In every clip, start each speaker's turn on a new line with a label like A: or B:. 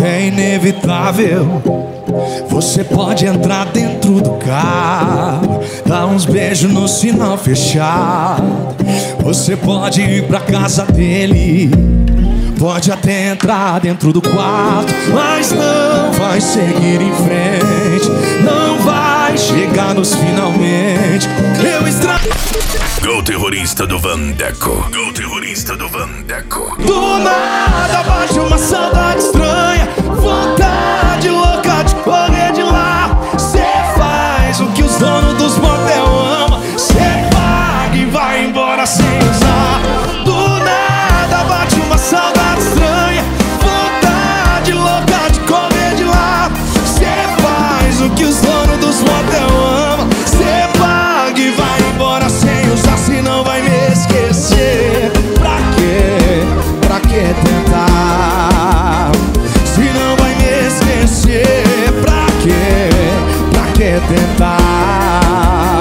A: É inevitável. Você pode entrar dentro do carro, dar uns beijos no sinal fechado. Você pode ir pra casa dele, pode até entrar dentro do quarto, mas não vai seguir em frente, não vai chegar nos finalmente. Eu estrago.
B: Go terrorista do Vandeco. Go terrorista do Vandeco.
A: Do nada bate uma saudade estranha, vontade louca de correr de lá. Cê faz o que os donos dos motel amam, cê paga e vai embora sem usar. Do nada bate uma saudade estranha, vontade louca de correr de lá. Cê faz o que os donos dos motel amam, cê paga e vai embora sem usar. Se não vai me esquecer, pra quê? Pra que tentar? Se não vai me esquecer, pra quê? Pra que tentar?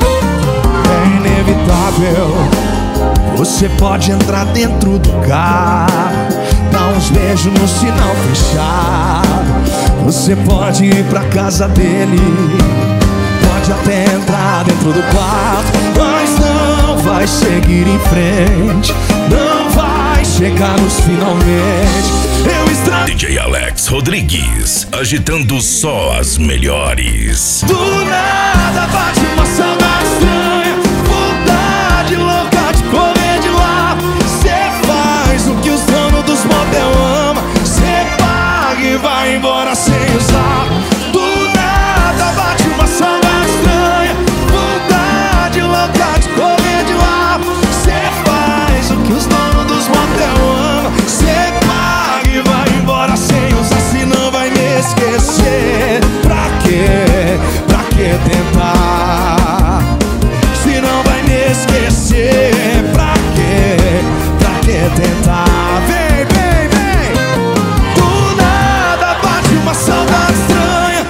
A: É inevitável. Você pode entrar dentro do carro, dar uns beijos no sinal fechado. Você pode ir pra casa dele, pode até entrar dentro do quarto, mas não vai seguir em frente, não vai chegar nos finalmente. Eu estrago.
B: DJ Alex Rodrigues, agitando só as melhores.
A: Do nada bate uma saudade estranha, vontade louca de correr de lá. Cê faz o que os donos dos motel amam, cê paga e vai embora sem usar. Do nada bate uma saudade estranha, vontade louca de correr de lá. Cê faz o que os donos dos motel amam, cê paga e vai embora sem usar. Se não vai me esquecer, pra quê? Pra que tentar? Se não vai me esquecer, pra quê? Pra que tentar? Vem, vem, vem. Do nada bate uma saudade estranha,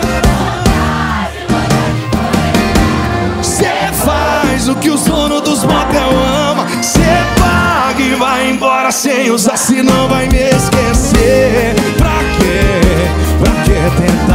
A: cê faz o que os donos dos motel amam, cê paga e vai embora sem usar. Se não vai me esquecer, pra quê? Pra que tentar?